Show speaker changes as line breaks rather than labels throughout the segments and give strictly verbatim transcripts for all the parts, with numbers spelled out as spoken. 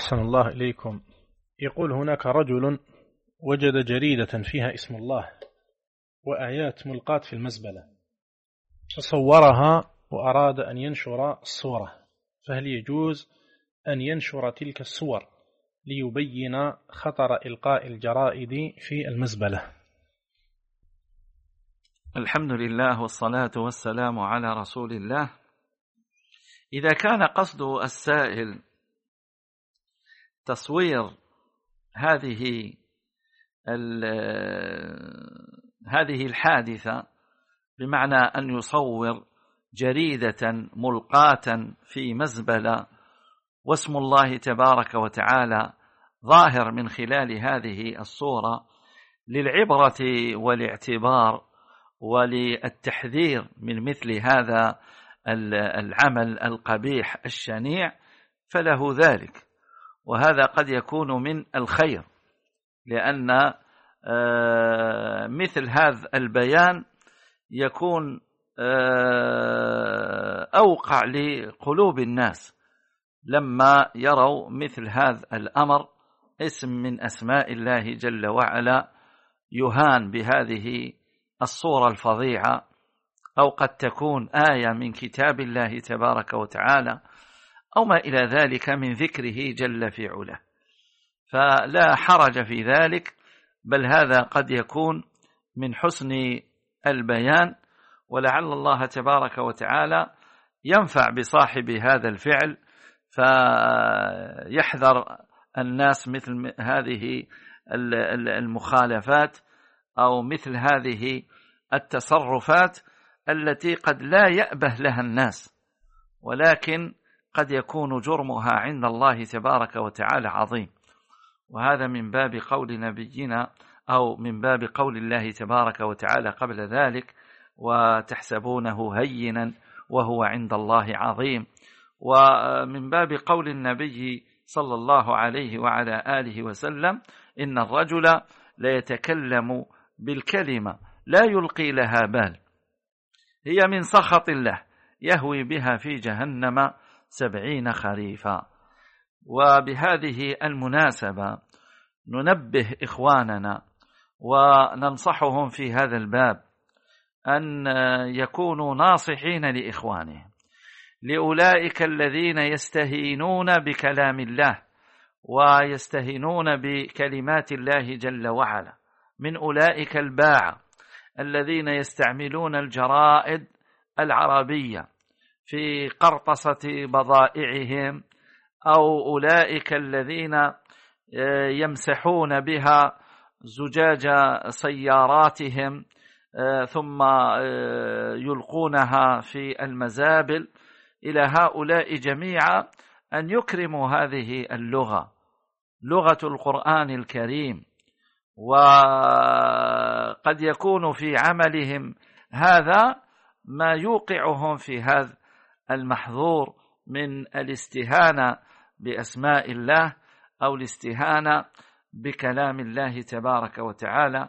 أحسن الله إليكم. يقول هناك رجل وجد جريدة فيها اسم الله وآيات ملقاة في المزبلة، فصورها وأراد أن ينشر الصورة، فهل يجوز أن ينشر تلك الصور ليبين خطر إلقاء الجرائد في المزبلة؟
الحمد لله والصلاة والسلام على رسول الله. إذا كان قصد السائل تصوير هذه هذه الحادثة بمعنى أن يصور جريدة ملقاة في مزبلة واسم الله تبارك وتعالى ظاهر من خلال هذه الصورة للعبرة والاعتبار وللتحذير من مثل هذا العمل القبيح الشنيع، فله ذلك، وهذا قد يكون من الخير، لأن مثل هذا البيان يكون أوقع لقلوب الناس لما يروا مثل هذا الأمر، اسم من أسماء الله جل وعلا يهان بهذه الصورة الفظيعة، أو قد تكون آية من كتاب الله تبارك وتعالى أو ما إلى ذلك من ذكره جل في علاه، فلا حرج في ذلك، بل هذا قد يكون من حسن البيان، ولعل الله تبارك وتعالى ينفع بصاحب هذا الفعل فيحذر الناس مثل هذه المخالفات أو مثل هذه التصرفات التي قد لا يأبه لها الناس، ولكن قد يكون جرمها عند الله تبارك وتعالى عظيم. وهذا من باب قول نبينا أو من باب قول الله تبارك وتعالى قبل ذلك: وتحسبونه هينا وهو عند الله عظيم. ومن باب قول النبي صلى الله عليه وعلى آله وسلم: إن الرجل ليتكلم بالكلمة لا يلقي لها بال، هي من سخط الله يهوي بها في جهنم سبعين خريفا. وبهذه المناسبة ننبه إخواننا وننصحهم في هذا الباب أن يكونوا ناصحين لإخوانهم، لأولئك الذين يستهينون بكلام الله ويستهينون بكلمات الله جل وعلا، من أولئك الباعة الذين يستعملون الجرائد العربية في قرطسة بضائعهم، أو أولئك الذين يمسحون بها زجاج سياراتهم ثم يلقونها في المزابل. إلى هؤلاء جميعا أن يكرموا هذه اللغة، لغة القرآن الكريم، وقد يكون في عملهم هذا ما يوقعهم في هذا المحظور من الاستهانة بأسماء الله أو الاستهانة بكلام الله تبارك وتعالى.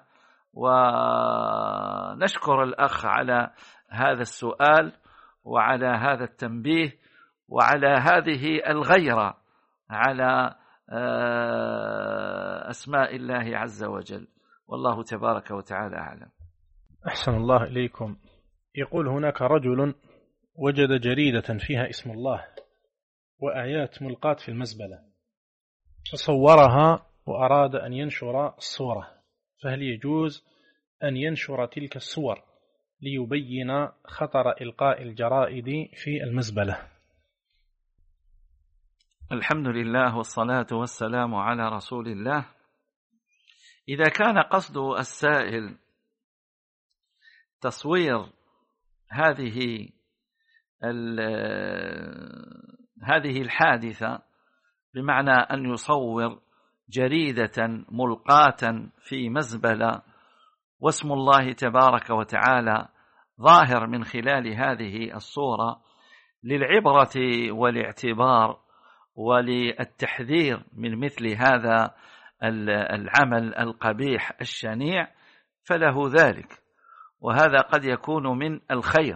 ونشكر الأخ على هذا السؤال وعلى هذا التنبيه وعلى هذه الغيرة على أسماء الله عز وجل، والله تبارك وتعالى أعلم.
أحسن الله إليكم. يقول هناك رجل وجد جريدة فيها اسم الله وآيات ملقاة في المزبلة، فصورها وأراد أن ينشر الصورة، فهل يجوز أن ينشر تلك الصور ليبين خطر إلقاء الجرائد في المزبلة؟
الحمد لله والصلاة والسلام على رسول الله. إذا كان قصد السائل تصوير هذه هذه الحادثة بمعنى أن يصور جريدة ملقاة في مزبلة واسم الله تبارك وتعالى ظاهر من خلال هذه الصورة للعبرة والاعتبار وللتحذير من مثل هذا العمل القبيح الشنيع، فله ذلك، وهذا قد يكون من الخير،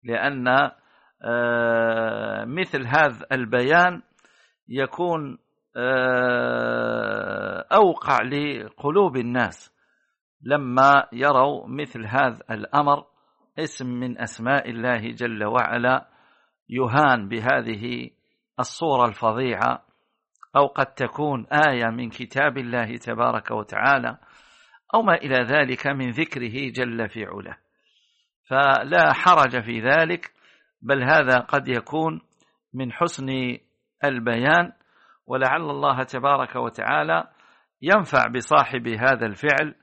لأن مثل هذا البيان يكون أوقع لقلوب الناس لما يروا مثل هذا الأمر، اسم من أسماء الله جل وعلا يهان بهذه الصورة الفظيعة، أو قد تكون آية من كتاب الله تبارك وتعالى، أو ما إلى ذلك من ذكره جل في علاه. فلا حرج في ذلك، بل هذا قد يكون من حسن البيان، ولعل الله تبارك وتعالى ينفع بصاحب هذا الفعل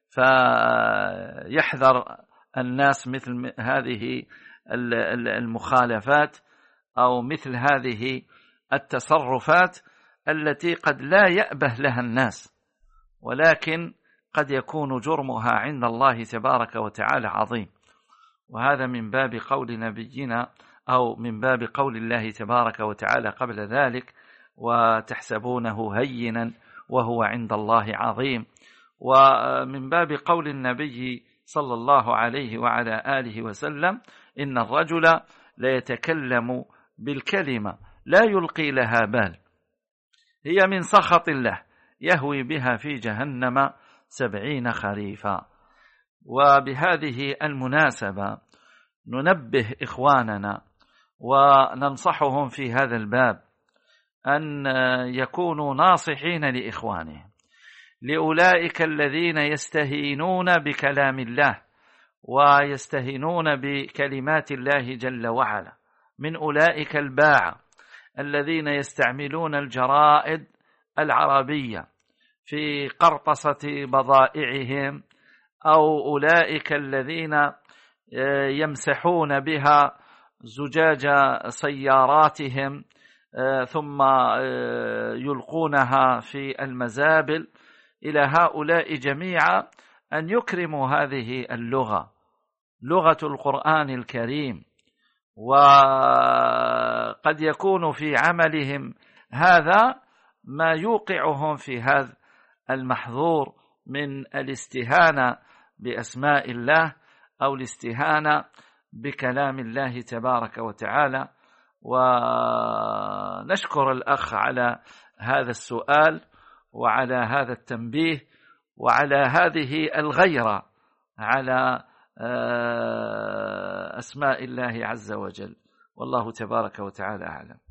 فيحذر الناس مثل هذه المخالفات أو مثل هذه التصرفات التي قد لا يأبه لها الناس، ولكن قد يكون جرمها عند الله تبارك وتعالى عظيم. وهذا من باب قول نبينا أو من باب قول الله تبارك وتعالى قبل ذلك: وتحسبونه هينا وهو عند الله عظيم. ومن باب قول النبي صلى الله عليه وعلى آله وسلم: إن الرجل ليتكلم بالكلمة لا يلقي لها بال، هي من سخط الله يهوي بها في جهنم سبعين خريفا. وبهذه المناسبة ننبه إخواننا وننصحهم في هذا الباب أن يكونوا ناصحين لإخوانهم، لأولئك الذين يستهينون بكلام الله ويستهينون بكلمات الله جل وعلا، من أولئك الباعة الذين يستعملون الجرائد العربية في قرطسة بضائعهم، أو أولئك الذين يمسحون بها زجاج سياراتهم ثم يلقونها في المزابل. إلى هؤلاء جميعا أن يكرموا هذه اللغة، لغة القرآن الكريم. وقد يكون في عملهم هذا ما يوقعهم في هذا المحظور من الاستهانة بأسماء الله أو الاستهانة بكلام الله تبارك وتعالى. ونشكر الأخ على هذا السؤال وعلى هذا التنبيه وعلى هذه الغيرة على أسماء الله عز وجل، والله تبارك وتعالى أعلم.